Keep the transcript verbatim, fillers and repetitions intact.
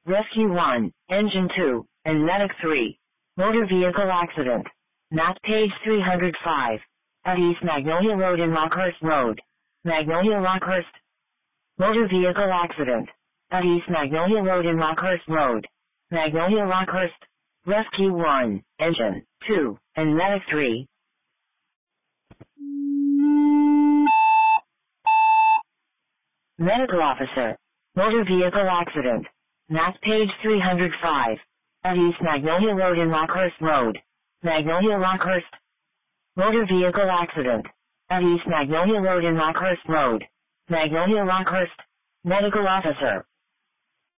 Rescue one, Engine two, and Medic three. Motor vehicle accident. Map page three hundred five. At East Magnolia Road in Rockhurst Road. Magnolia Rockhurst. Motor vehicle accident. At East Magnolia Road in Rockhurst Road. Magnolia Rockhurst. Rescue one, Engine two, and Medic three. Medical officer. Motor vehicle accident. Map page three hundred five. At East Magnolia Road in Rockhurst Road. Magnolia Rockhurst. Motor vehicle accident. At East Magnolia Road in Rockhurst Road. Magnolia Rockhurst. Medical officer.